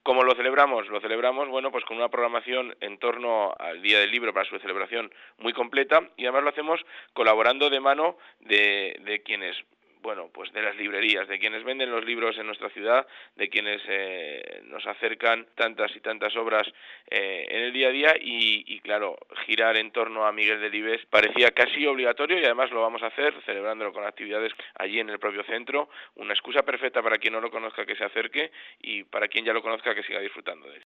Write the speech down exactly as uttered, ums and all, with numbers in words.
¿Cómo lo celebramos? Lo celebramos, bueno, pues con una programación en torno al Día del Libro para su celebración muy completa, y además lo hacemos colaborando de mano de, de quienes, bueno, pues de las librerías, de quienes venden los libros en nuestra ciudad, de quienes eh, nos acercan tantas y tantas obras eh, en el día a día, y, y claro, girar en torno a Miguel Delibes parecía casi obligatorio, y además lo vamos a hacer celebrándolo con actividades allí en el propio centro, una excusa perfecta para quien no lo conozca que se acerque, y para quien ya lo conozca que siga disfrutando de él.